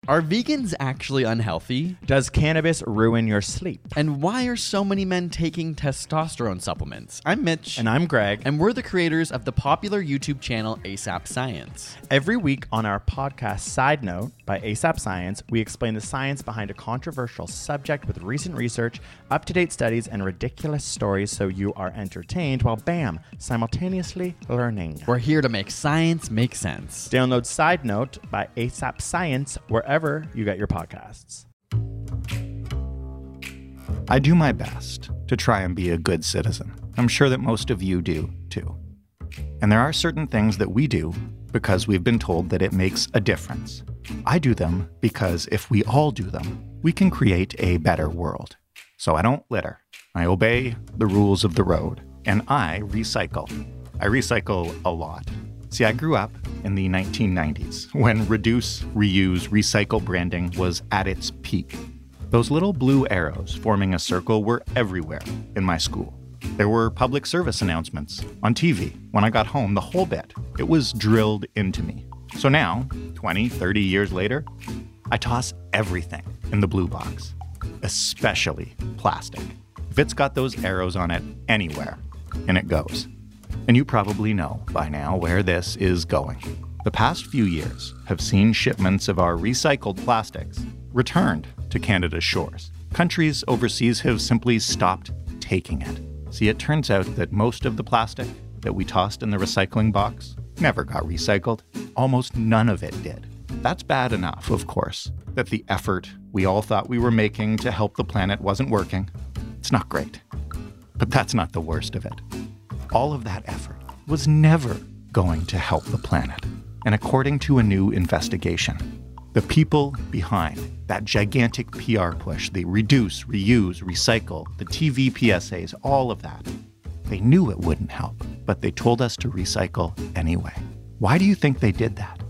Are vegans actually unhealthy? Does cannabis ruin your sleep? And why are so many men taking testosterone supplements? I'm Mitch. And I'm Greg. And we're the creators of the popular YouTube channel ASAP Science. Every week on our podcast Side Note by ASAP Science, we explain the science behind a controversial subject with recent research, up-to-date studies, and ridiculous stories so you are entertained while, bam, simultaneously learning. We're here to make science make sense. Download Side Note by ASAP Science wherever you get your podcasts. I do my best to try and be a good citizen. I'm sure that most of you do, too. And there are certain things that we do because we've been told that it makes a difference. I do them because if we all do them, we can create a better world. So I don't litter. I obey the rules of the road. And I recycle. I recycle a lot. See, I grew up in the 1990s when reduce, reuse, recycle branding was at its peak. Those little blue arrows forming a circle were everywhere in my school. There were public service announcements on TV. When I got home, the whole bit, it was drilled into me. So now, 20, 30 years later, I toss everything in the blue box, especially plastic. If it's got those arrows on it anywhere, and it goes. And you probably know by now where this is going. The past few years have seen shipments of our recycled plastics returned to Canada's shores. Countries overseas have simply stopped taking it. See, it turns out that most of the plastic that we tossed in the recycling box never got recycled. Almost none of it did. That's bad enough, of course, that the effort we all thought we were making to help the planet wasn't working. It's not great. But that's not the worst of it. All of that effort was never going to help the planet. And according to a new investigation, the people behind that gigantic PR push, the reduce, reuse, recycle, the TV PSAs, all of that, they knew it wouldn't help, but they told us to recycle anyway. Why do you think they did that?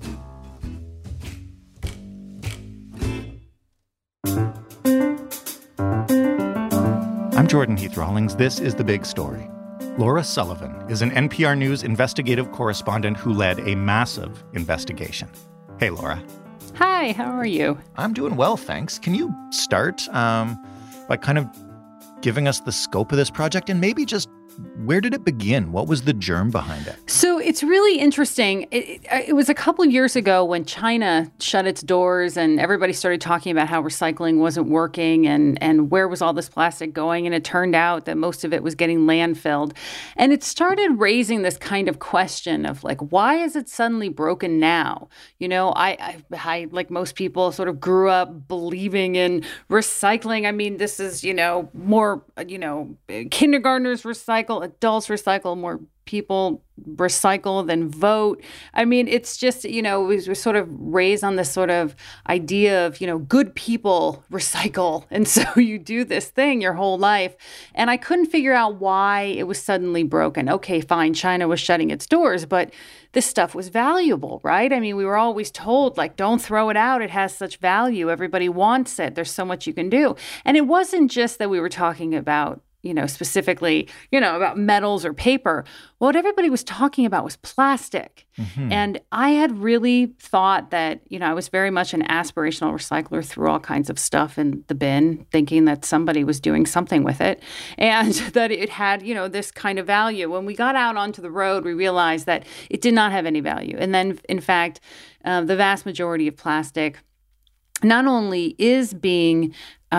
I'm Jordan Heath Rawlings. This is The Big Story. Laura Sullivan is an NPR News investigative correspondent who led a massive investigation. Hey, Laura. Hi, how are you? I'm doing well, thanks. Can you start by kind of giving us the scope of this project and maybe just where did it begin? What was the germ behind it? So it's really interesting. It was a couple of years ago when China shut its doors and everybody started talking about how recycling wasn't working and where was all this plastic going. And it turned out that most of it was getting landfilled. And it started raising this kind of question of like, why is it suddenly broken now? You know, I like most people, sort of grew up believing in recycling. I mean, this is, more, kindergartners recycle, adults recycle, more people recycle than vote. I mean, it's just, we're sort of raised on this sort of idea of, good people recycle. And so you do this thing your whole life. And I couldn't figure out why it was suddenly broken. Okay, fine, China was shutting its doors, but this stuff was valuable, right? I mean, we were always told, like, don't throw it out. It has such value. Everybody wants it. There's so much you can do. And it wasn't just that we were talking about specifically, about metals or paper. What everybody was talking about was plastic. Mm-hmm. And I had really thought that, I was very much an aspirational recycler, threw all kinds of stuff in the bin, thinking that somebody was doing something with it and that it had, this kind of value. When we got out onto the road, we realized that it did not have any value. And then, in fact, the vast majority of plastic not only is being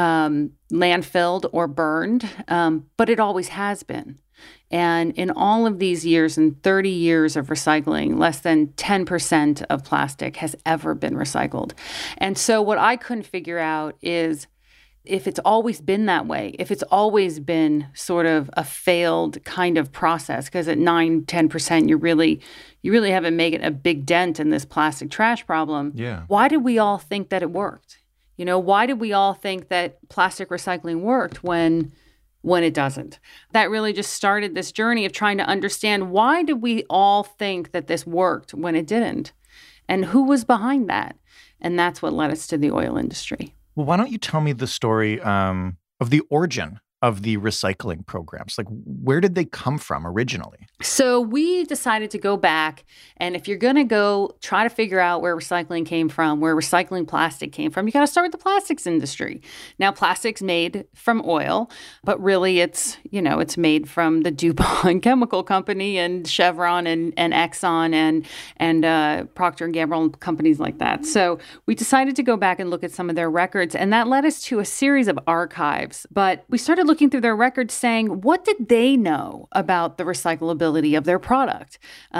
landfilled or burned, but it always has been. And in all of these years, in 30 years of recycling, less than 10% of plastic has ever been recycled. And so what I couldn't figure out is if it's always been that way, if it's always been sort of a failed kind of process, because at 9-10%, you really haven't made a big dent in this plastic trash problem. Yeah. Why did we all think that it worked? Why did we all think that plastic recycling worked when it doesn't? That really just started this journey of trying to understand, why did we all think that this worked when it didn't? And who was behind that? And that's what led us to the oil industry. Well, why don't you tell me the story of the origin of the recycling programs? Like, where did they come from originally? So we decided to go back, and if you're going to go try to figure out where recycling came from, where recycling plastic came from, you got to start with the plastics industry. Now, plastic's made from oil, but really it's made from the DuPont Chemical Company and Chevron and Exxon and Procter & Gamble and companies like that. So we decided to go back and look at some of their records, and that led us to a series of archives. But we started looking through their records saying, what did they know about the recyclability of their product?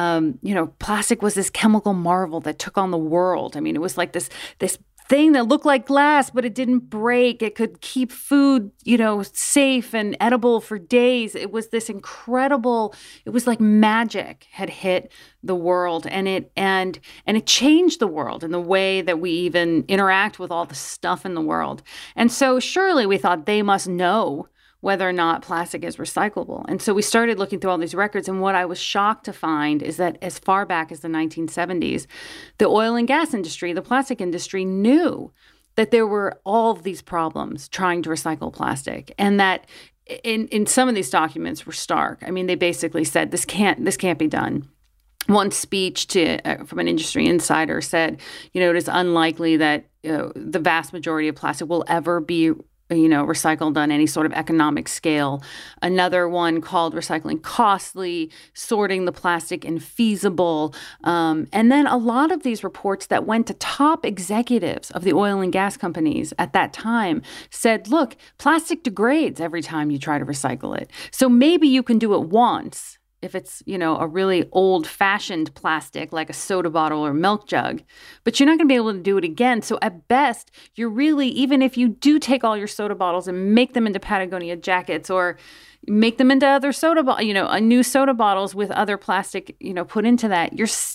Plastic was this chemical marvel that took on the world. I mean, it was like this thing that looked like glass, but it didn't break. It could keep food, safe and edible for days. It was this incredible, it was like magic had hit the world, and it changed the world in the way that we even interact with all the stuff in the world. And so surely we thought they must know whether or not plastic is recyclable. And so we started looking through all these records, and what I was shocked to find is that as far back as the 1970s, the oil and gas industry, the plastic industry, knew that there were all of these problems trying to recycle plastic, and that in some of these documents were stark. I mean, they basically said, this can't be done. One speech from an industry insider said, it is unlikely that the vast majority of plastic will ever be recycled on any sort of economic scale. Another one called recycling costly, sorting the plastic infeasible. And then a lot of these reports that went to top executives of the oil and gas companies at that time said, look, plastic degrades every time you try to recycle it. So maybe you can do it once, if it's, a really old-fashioned plastic like a soda bottle or milk jug, but you're not going to be able to do it again. So at best, you're really, even if you do take all your soda bottles and make them into Patagonia jackets or make them into other new soda bottles with other plastic, put into that,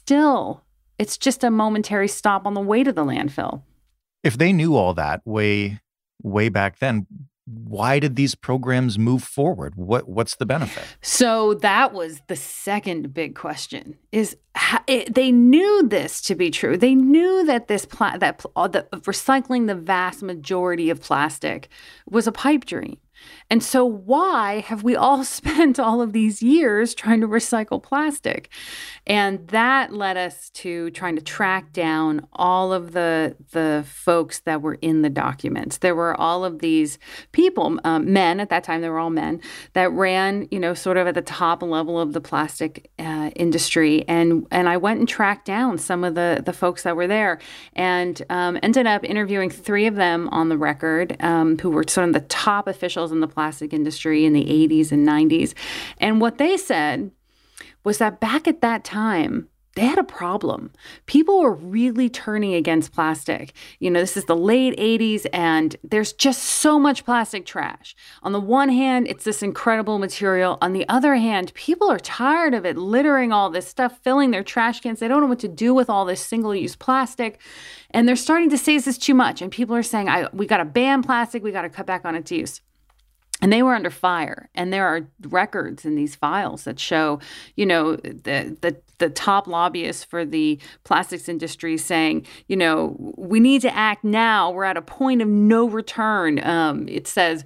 it's just a momentary stop on the way to the landfill. If they knew all that way back then, why did these programs move forward? What's the benefit? So that was the second big question, is they knew this to be true. They knew that recycling the vast majority of plastic was a pipe dream. And so why have we all spent all of these years trying to recycle plastic? And that led us to trying to track down all of the folks that were in the documents. There were all of these people, men at that time, they were all men, that ran, sort of at the top level of the plastic industry. And I went and tracked down some of the folks that were there and ended up interviewing 3 of them on the record who were sort of the top officials in the plastic industry in the 80s and 90s. And what they said was that back at that time, they had a problem. People were really turning against plastic. This is the late 80s, and there's just so much plastic trash. On the one hand, it's this incredible material. On the other hand, people are tired of it littering all this stuff, filling their trash cans. They don't know what to do with all this single-use plastic. And they're starting to say this is too much. And people are saying, we got to ban plastic. We got to cut back on its use. And they were under fire. And there are records in these files that show, the top lobbyists for the plastics industry saying, we need to act now. We're at a point of no return. It says,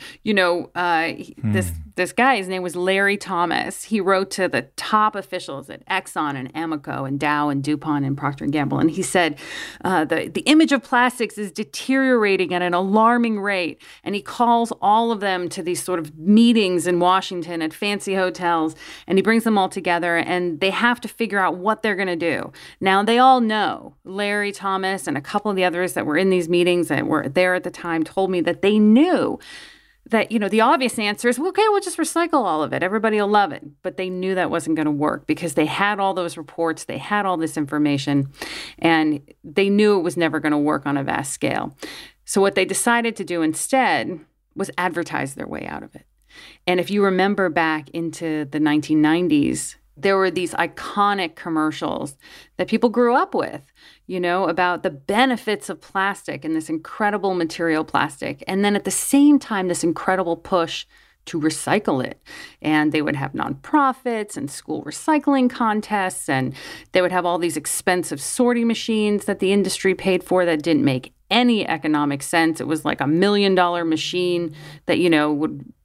this guy, his name was Larry Thomas. He wrote to the top officials at Exxon and Amoco and Dow and DuPont and Procter & Gamble. And he said, the image of plastics is deteriorating at an alarming rate. And he calls all of them to these sort of meetings in Washington at fancy hotels. And he brings them all together, and they have to figure out what they're going to do. Now, they all know, Larry Thomas and a couple of the others that were in these meetings that were there at the time told me that they knew that, the obvious answer is, okay, we'll just recycle all of it. Everybody will love it. But they knew that wasn't going to work because they had all those reports. They had all this information, and they knew it was never going to work on a vast scale. So what they decided to do instead was advertise their way out of it. And if you remember back into the 1990s, there were these iconic commercials that people grew up with, about the benefits of plastic and this incredible material plastic. And then at the same time, this incredible push to recycle it. And they would have nonprofits and school recycling contests, and they would have all these expensive sorting machines that the industry paid for that didn't make any economic sense. It was like $1 million machine that, would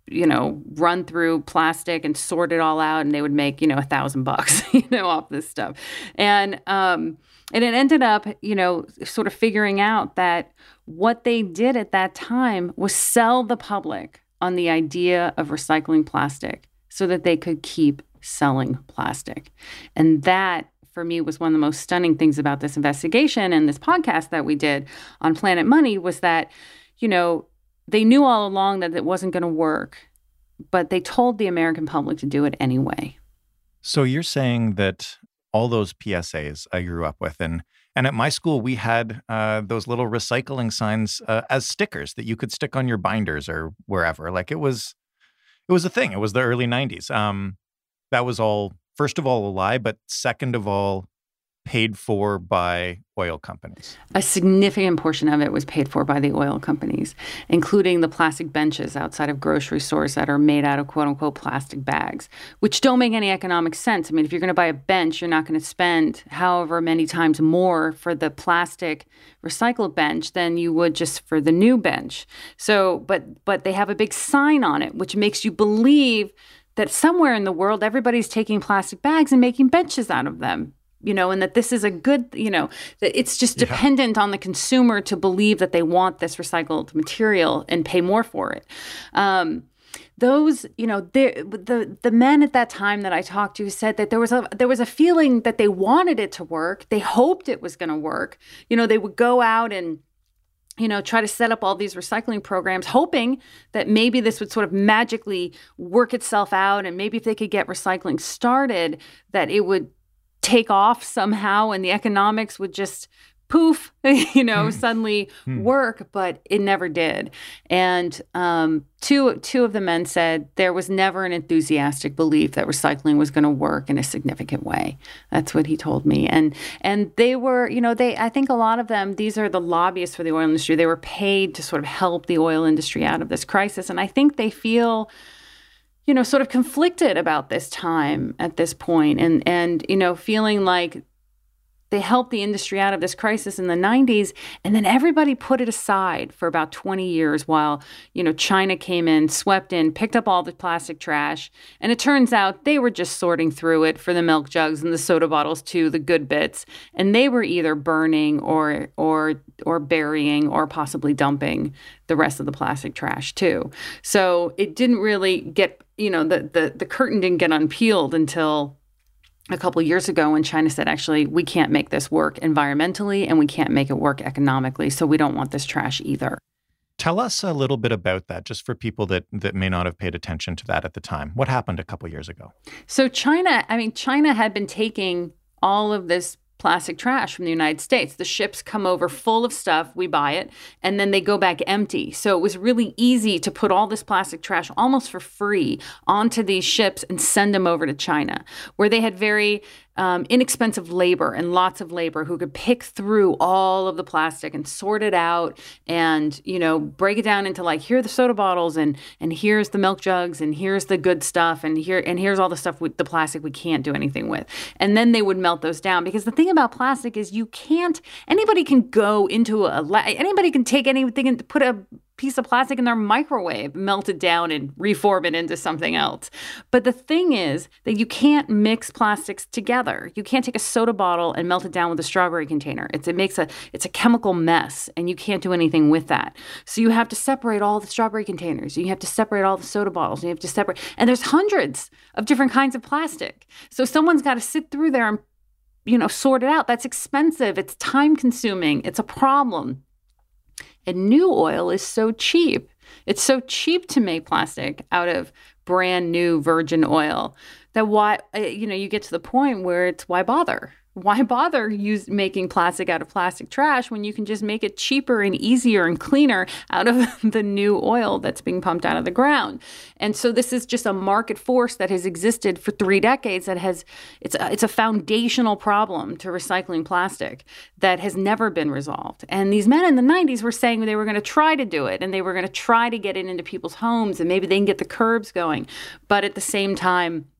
run through plastic and sort it all out, and they would make, $1,000, off this stuff. And it ended up, sort of figuring out that what they did at that time was sell the public on the idea of recycling plastic so that they could keep selling plastic. And that, for me, was one of the most stunning things about this investigation and this podcast that we did on Planet Money was that, they knew all along that it wasn't going to work, but they told the American public to do it anyway. So you're saying that all those PSAs I grew up with, and at my school, we had those little recycling signs as stickers that you could stick on your binders or wherever. Like it was a thing. It was the early 90s. That was all, first of all, a lie, but second of all, paid for by oil companies. A significant portion of it was paid for by the oil companies, including the plastic benches outside of grocery stores that are made out of quote unquote plastic bags, which don't make any economic sense. I mean, if you're going to buy a bench, you're not going to spend however many times more for the plastic recycled bench than you would just for the new bench. So, but they have a big sign on it, which makes you believe that somewhere in the world, everybody's taking plastic bags and making benches out of them. And that this is a good, that it's just dependent on the consumer to believe that they want this recycled material and pay more for it. The men at that time that I talked to said that there was a feeling that they wanted it to work. They hoped it was going to work. They would go out and try to set up all these recycling programs, hoping that maybe this would sort of magically work itself out. And maybe if they could get recycling started, that it would take off somehow and the economics would just poof, suddenly work, but it never did. And two of the men said there was never an enthusiastic belief that recycling was going to work in a significant way. That's what he told me. And they were, I think a lot of them, these are the lobbyists for the oil industry. They were paid to sort of help the oil industry out of this crisis. And I think they feel sort of conflicted about this time at this point and feeling like they helped the industry out of this crisis in the 90s, and then everybody put it aside for about 20 years while, China came in, swept in, picked up all the plastic trash, and it turns out they were just sorting through it for the milk jugs and the soda bottles too, the good bits, and they were either burning or burying or possibly dumping the rest of the plastic trash too. So it didn't really get, the curtain didn't get unpeeled until a couple of years ago when China said, actually, we can't make this work environmentally and we can't make it work economically, so we don't want this trash either. Tell us a little bit about that, just for people that may not have paid attention to that at the time. What happened a couple of years ago? So China had been taking all of this plastic trash from the United States. The ships come over full of stuff, we buy it, and then they go back empty. So it was really easy to put all this plastic trash almost for free onto these ships and send them over to China, where they had very inexpensive labor and lots of labor who could pick through all of the plastic and sort it out and, break it down into like, here are the soda bottles and here's the milk jugs and here's the good stuff and here's all the stuff with the plastic we can't do anything with. And then they would melt those down, because the thing about plastic is anybody can go into anybody can take anything and put a piece of plastic in their microwave, melt it down and reform it into something else. But the thing is that you can't mix plastics together. You can't take a soda bottle and melt it down with a strawberry container. It's a chemical mess, and you can't do anything with that. So you have to separate all the strawberry containers. You have to separate all the soda bottles. You have to separate, and there's hundreds of different kinds of plastic. So someone's got to sit through there and sort it out. That's expensive. It's time consuming. It's a problem. And new oil is so cheap. It's so cheap to make plastic out of brand new virgin oil that you get to the point where it's why bother? Why bother making plastic out of plastic trash when you can just make it cheaper and easier and cleaner out of the new oil that's being pumped out of the ground? And so this is just a market force that has existed for 3 decades it's a foundational problem to recycling plastic that has never been resolved. And these men in the 90s were saying they were going to try to do it and they were going to try to get it into people's homes and maybe they can get the curbs going. But at the same time,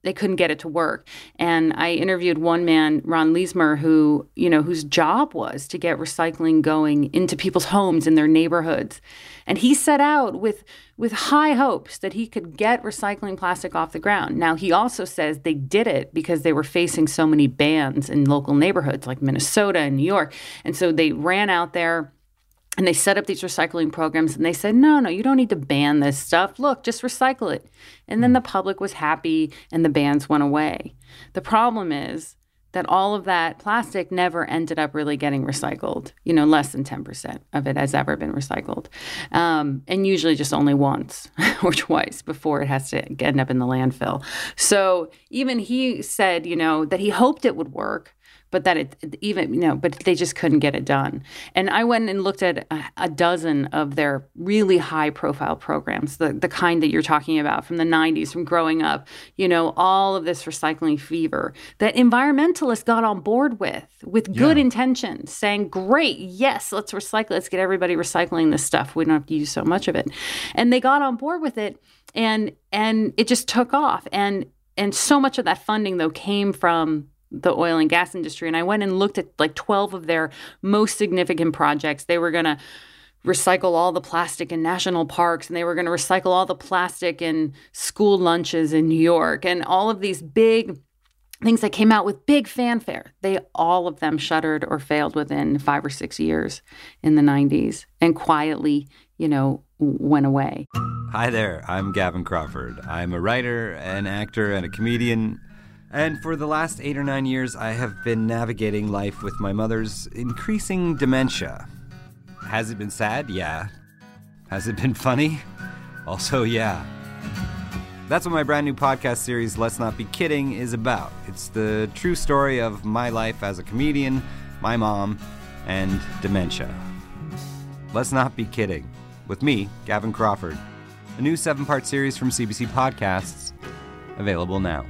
couldn't get it to work. And I interviewed one man, Ron Leesmer, who, whose job was to get recycling going into people's homes in their neighborhoods. And he set out with high hopes that he could get recycling plastic off the ground. Now, he also says they did it because they were facing so many bans in local neighborhoods like Minnesota and New York. And so they ran out there and they set up these recycling programs and they said, no, you don't need to ban this stuff. Look, just recycle it. And then the public was happy and the bans went away. The problem is that all of that plastic never ended up really getting recycled. Less than 10% of it has ever been recycled. And usually just only once or twice before it has to end up in the landfill. So even he said, that he hoped it would work, but that but they just couldn't get it done. And I went and looked at a dozen of their really high profile programs, the kind that you're talking about from the 90s, from growing up, all of this recycling fever that environmentalists got on board with good intentions, saying, great, yes, let's recycle, let's get everybody recycling this stuff. We don't have to use so much of it. And they got on board with it and it just took off. And so much of that funding, though, came from the oil and gas industry. And I went and looked at like 12 of their most significant projects. They were going to recycle all the plastic in national parks, and they were going to recycle all the plastic in school lunches in New York, and all of these big things that came out with big fanfare. All of them shuttered or failed within 5 or 6 years in the 90s and quietly, went away. Hi there, I'm Gavin Crawford. I'm a writer, an actor, and a comedian. And for the last 8 or 9 years, I have been navigating life with my mother's increasing dementia. Has it been sad? Yeah. Has it been funny? Also, yeah. That's what my brand new podcast series, Let's Not Be Kidding, is about. It's the true story of my life as a comedian, my mom, and dementia. Let's Not Be Kidding. With me, Gavin Crawford. A new 7-part series from CBC Podcasts, available now.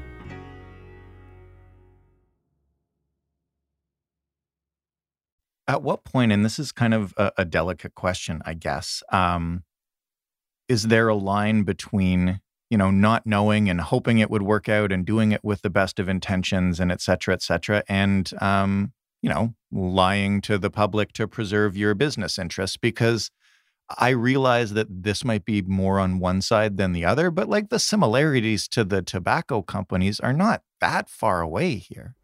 At what point, and this is kind of a delicate question, I guess, is there a line between, not knowing and hoping it would work out and doing it with the best of intentions and et cetera, and, lying to the public to preserve your business interests? Because I realize that this might be more on one side than the other, but like the similarities to the tobacco companies are not that far away here.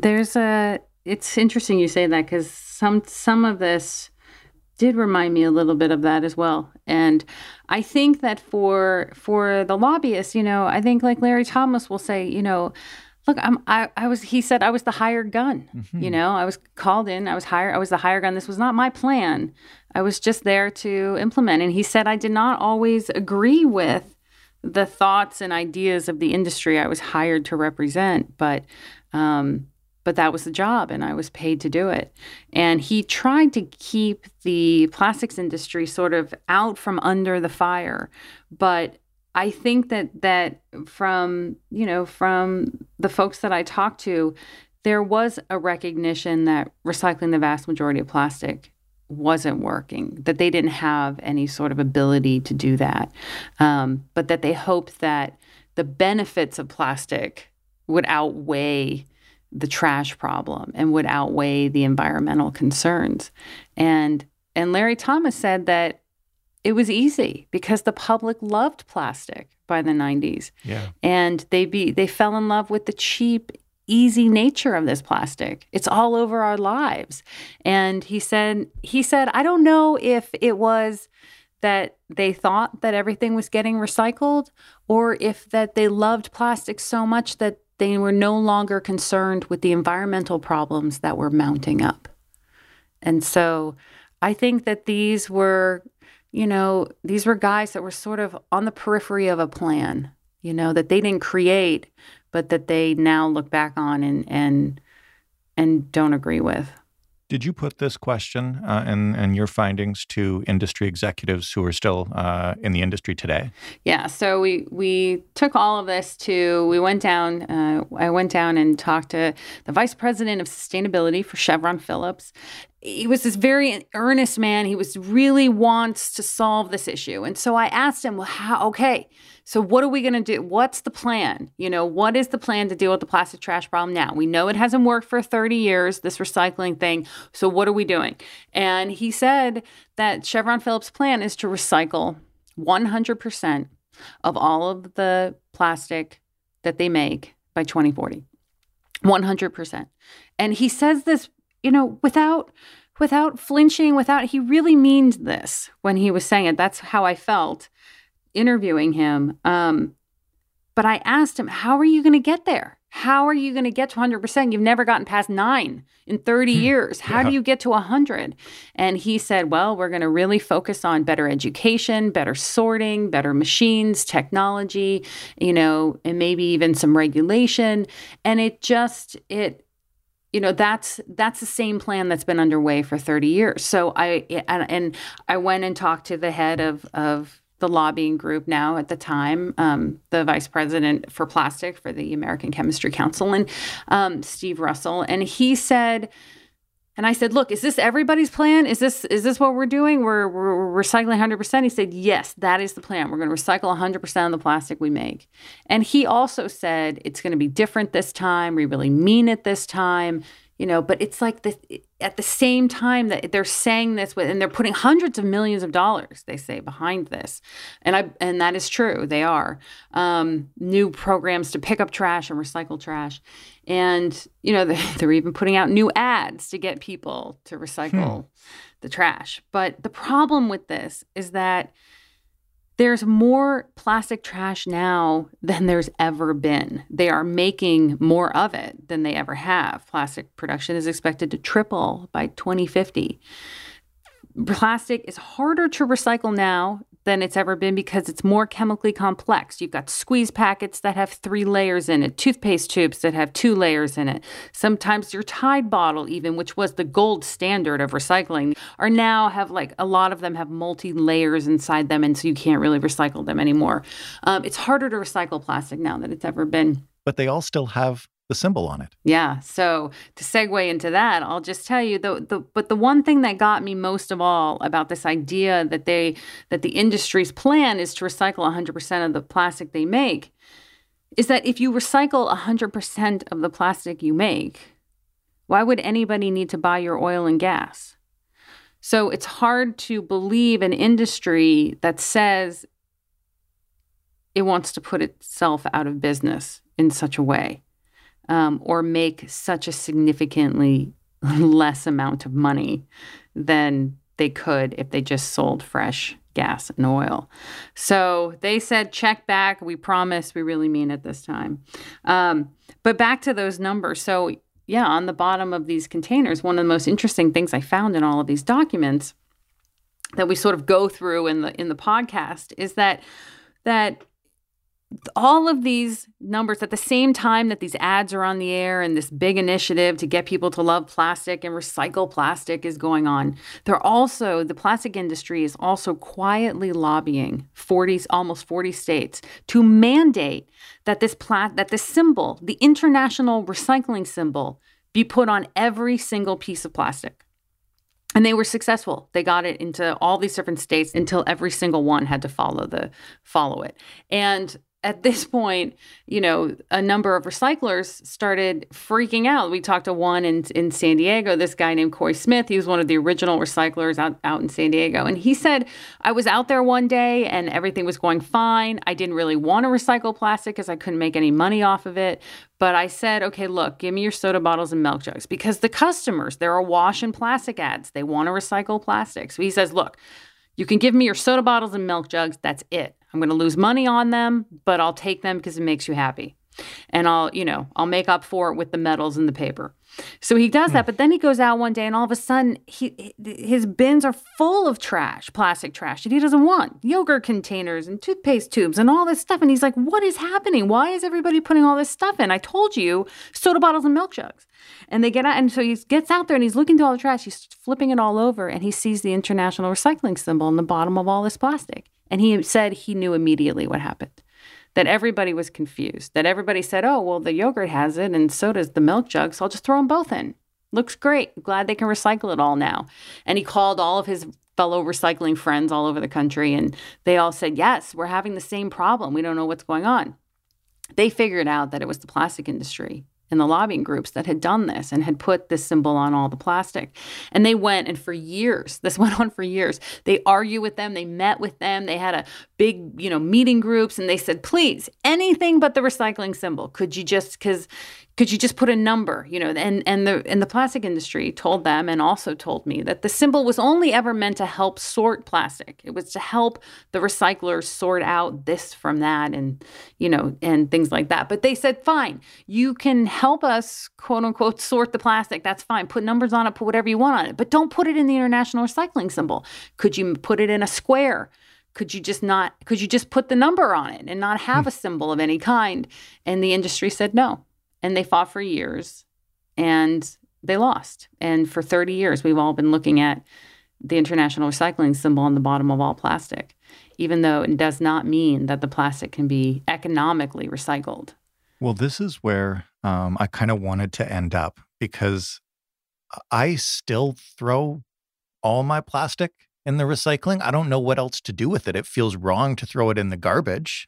It's interesting you say that, because some of this did remind me a little bit of that as well. And I think that for the lobbyists, I think like Larry Thomas will say, look, he said I was the hired gun. Mm-hmm. I was called in, I was the hired gun. This was not my plan. I was just there to implement. And he said I did not always agree with the thoughts and ideas of the industry I was hired to represent, but that was the job, and I was paid to do it. And he tried to keep the plastics industry sort of out from under the fire. But I think that from the folks that I talked to, there was a recognition that recycling the vast majority of plastic wasn't working, that they didn't have any sort of ability to do that, but that they hoped that the benefits of plastic would outweigh the trash problem and would outweigh the environmental concerns. And Larry Thomas said that it was easy because the public loved plastic by the 90s. Yeah. And they fell in love with the cheap, easy nature of this plastic. It's all over our lives. And he said, I don't know if it was that they thought that everything was getting recycled, or if that they loved plastic so much that they were no longer concerned with the environmental problems that were mounting up. And so I think that these were guys that were sort of on the periphery of a plan, that they didn't create, but that they now look back on and don't agree with. Did you put this question and your findings to industry executives who are still in the industry today? Yeah. So we took all of this we went down, I went down and talked to the vice president of sustainability for Chevron Phillips he was this very earnest man. He was really wants to solve this issue. And so I asked him, well, okay, so what are we going to do? What's the plan? What is the plan to deal with the plastic trash problem now? We know it hasn't worked for 30 years, this recycling thing. So what are we doing? And he said that Chevron Phillips' plan is to recycle 100% of all of the plastic that they make by 2040. 100%. And he says this, without flinching, he really means this when he was saying it. That's how I felt interviewing him. But I asked him, how are you going to get there? How are you going to get to 100%? You've never gotten past 9 in 30 years. How do you get to 100? And he said, well, we're going to really focus on better education, better sorting, better machines, technology, and maybe even some regulation. And that's the same plan that's been underway for 30 years. So I went and talked to the head of the lobbying group now at the time, the vice president for plastic for the American Chemistry Council, and Steve Russell. And he said, and I said, look, is this everybody's plan? Is this what we're doing? We're recycling 100%? He said, yes, that is the plan. We're going to recycle 100% of the plastic we make. And he also said, it's going to be different this time. We really mean it this time. But it's like at the same time that they're saying this and they're putting hundreds of millions of dollars, they say, behind this. And that is true. They are. New programs to pick up trash and recycle trash. And, they're even putting out new ads to get people to recycle the trash. But the problem with this is that there's more plastic trash now than there's ever been. They are making more of it than they ever have. Plastic production is expected to triple by 2050. Plastic is harder to recycle now than it's ever been because it's more chemically complex. You've got squeeze packets that have 3 layers in it, toothpaste tubes that have 2 layers in it. Sometimes your Tide bottle even, which was the gold standard of recycling, are now have a lot of them have multi-layers inside them, and so you can't really recycle them anymore. It's harder to recycle plastic now than it's ever been. But they all still have the symbol on it. Yeah. So to segue into that, I'll just tell you but the one thing that got me most of all about this idea that the industry's plan is to recycle 100% of the plastic they make is that if you recycle 100% of the plastic you make, why would anybody need to buy your oil and gas? So it's hard to believe an industry that says it wants to put itself out of business in such a way. Or make such a significantly less amount of money than they could if they just sold fresh gas and oil. So they said, check back. We promise. We really mean it this time. But back to those numbers. So yeah, on the bottom of these containers, one of the most interesting things I found in all of these documents that we sort of go through in the podcast is that all of these numbers at the same time that these ads are on the air and this big initiative to get people to love plastic and recycle plastic is going on. The plastic industry is also quietly lobbying almost 40 states to mandate that this symbol, the international recycling symbol, be put on every single piece of plastic. And they were successful. They got it into all these different states until every single one had to follow it. And at this point, a number of recyclers started freaking out. We talked to one in San Diego, this guy named Coy Smith. He was one of the original recyclers out in San Diego. And he said, I was out there one day and everything was going fine. I didn't really want to recycle plastic because I couldn't make any money off of it. But I said, okay, look, give me your soda bottles and milk jugs because the customers, they're awash in plastic ads. They want to recycle plastic. So he says, look, you can give me your soda bottles and milk jugs. That's it. I'm going to lose money on them, but I'll take them because it makes you happy. And I'll make up for it with the metals and the paper. So he does that, but then he goes out one day and all of a sudden his bins are full of trash, plastic trash that he doesn't want. Yogurt containers and toothpaste tubes and all this stuff. And he's like, what is happening? Why is everybody putting all this stuff in? I told you, soda bottles and milk jugs. And they get out, and so he gets out there and he's looking through all the trash. He's flipping it all over and he sees the international recycling symbol on the bottom of all this plastic. And he said he knew immediately what happened, that everybody was confused, that everybody said, oh, well, the yogurt has it and so does the milk jug, so I'll just throw them both in. Looks great. Glad they can recycle it all now. And he called all of his fellow recycling friends all over the country, and they all said, yes, we're having the same problem. We don't know what's going on. They figured out that it was the plastic industry and the lobbying groups that had done this and had put this symbol on all the plastic. And they went, and for years, this went on for years, they argued with them, they met with them, they had a big, meeting groups, and they said, please, anything but the recycling symbol. Could you just put a number, and the plastic industry told them, and also told me, that the symbol was only ever meant to help sort plastic. It was to help the recyclers sort out this from that and things like that. But they said, fine, you can help us, quote unquote, sort the plastic. That's fine. Put numbers on it, put whatever you want on it, but don't put it in the international recycling symbol. Could you put it in a square? Could you just put the number on it and not have a symbol of any kind? And the industry said no. And they fought for years, and they lost. And for 30 years, we've all been looking at the international recycling symbol on the bottom of all plastic, even though it does not mean that the plastic can be economically recycled. Well, this is where I kind of wanted to end up, because I still throw all my plastic in the recycling. I don't know what else to do with it. It feels wrong to throw it in the garbage.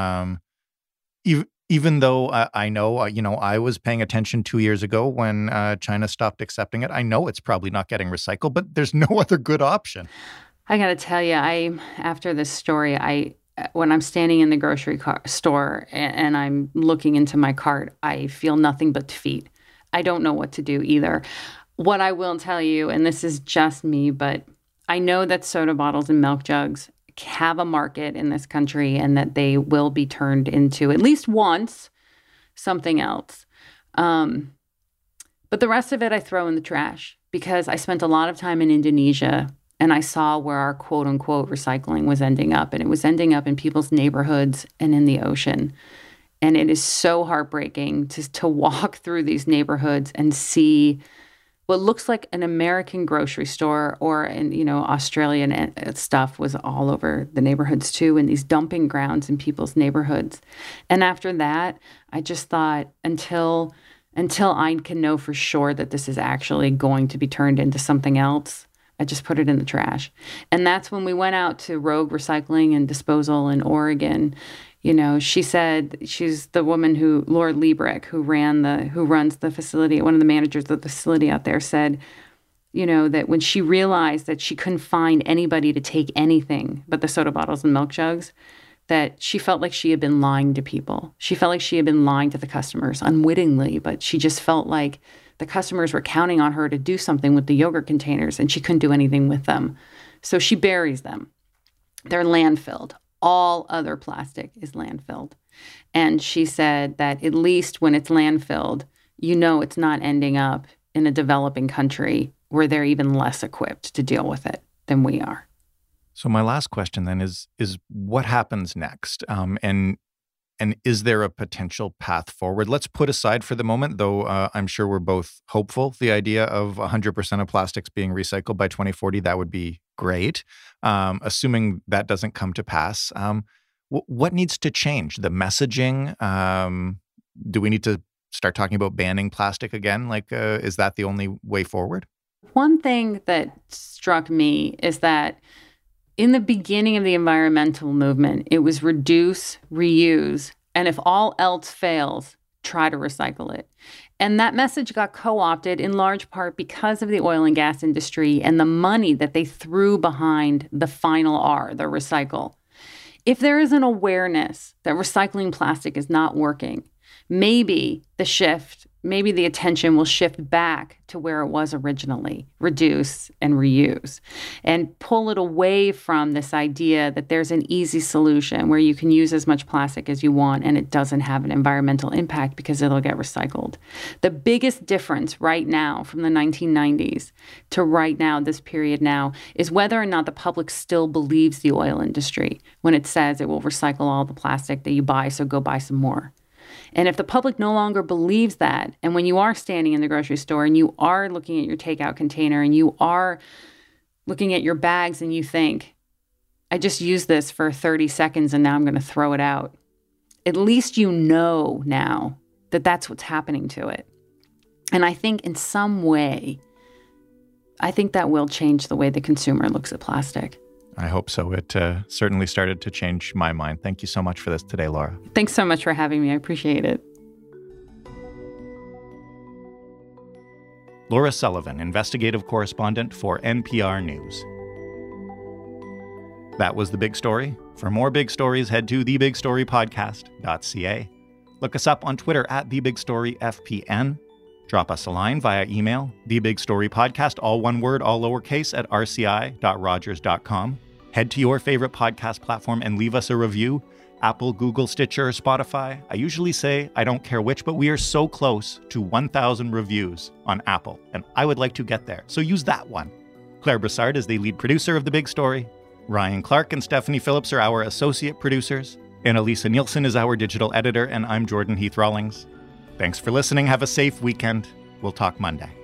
Even though I know, I was paying attention 2 years ago when China stopped accepting it. I know it's probably not getting recycled, but there's no other good option. I got to tell you, after this story, when I'm standing in the grocery store and I'm looking into my cart, I feel nothing but defeat. I don't know what to do either. What I will tell you, and this is just me, but I know that soda bottles and milk jugs have a market in this country, and that they will be turned into, at least once, something else. But the rest of it I throw in the trash, because I spent a lot of time in Indonesia, and I saw where our quote unquote recycling was ending up. And it was ending up in people's neighborhoods and in the ocean. And it is so heartbreaking to walk through these neighborhoods and see what looks like an American grocery store, or Australian stuff was all over the neighborhoods too, and these dumping grounds in people's neighborhoods. And after that, I just thought, until I can know for sure that this is actually going to be turned into something else, I just put it in the trash. And that's when we went out to Rogue Recycling and Disposal in Oregon. She said, she's the woman Laura Liebrick, who runs the facility, one of the managers of the facility out there, said, that when she realized that she couldn't find anybody to take anything but the soda bottles and milk jugs, that she felt like she had been lying to people. She felt like she had been lying to the customers unwittingly, but she just felt like the customers were counting on her to do something with the yogurt containers, and she couldn't do anything with them. So she buries them. They're landfilled. All other plastic is landfilled. And she said that at least when it's landfilled, it's not ending up in a developing country where they're even less equipped to deal with it than we are. So my last question then is what happens next? And is there a potential path forward? Let's put aside for the moment, though I'm sure we're both hopeful, the idea of 100% of plastics being recycled by 2040. That would be great. Assuming that doesn't come to pass, what needs to change? The messaging? Do we need to start talking about banning plastic again? Is that the only way forward? One thing that struck me is that in the beginning of the environmental movement, it was reduce, reuse, and if all else fails, try to recycle it. And that message got co-opted in large part because of the oil and gas industry and the money that they threw behind the final R, the recycle. If there is an awareness that recycling plastic is not working, maybe the attention will shift back to where it was originally, reduce and reuse, and pull it away from this idea that there's an easy solution where you can use as much plastic as you want and it doesn't have an environmental impact because it'll get recycled. The biggest difference right now from the 1990s to right now, this period now, is whether or not the public still believes the oil industry when it says it will recycle all the plastic that you buy, so go buy some more. And if the public no longer believes that, and when you are standing in the grocery store and you are looking at your takeout container and you are looking at your bags and you think, I just used this for 30 seconds and now I'm going to throw it out, at least you know now that that's what's happening to it. And I think in some way, I think that will change the way the consumer looks at plastic. I hope so. It certainly started to change my mind. Thank you so much for this today, Laura. Thanks so much for having me. I appreciate it. Laura Sullivan, investigative correspondent for NPR News. That was The Big Story. For more big stories, head to thebigstorypodcast.ca. Look us up on Twitter at TheBigStoryFPN. Drop us a line via email, thebigstorypodcast, all one word, all lowercase, at rci.rogers.com. Head to your favorite podcast platform and leave us a review. Apple, Google, Stitcher, or Spotify. I usually say I don't care which, but we are so close to 1,000 reviews on Apple, and I would like to get there, so use that one. Claire Broussard is the lead producer of The Big Story. Ryan Clark and Stephanie Phillips are our associate producers. Annalisa Nielsen is our digital editor, and I'm Jordan Heath Rawlings. Thanks for listening. Have a safe weekend. We'll talk Monday.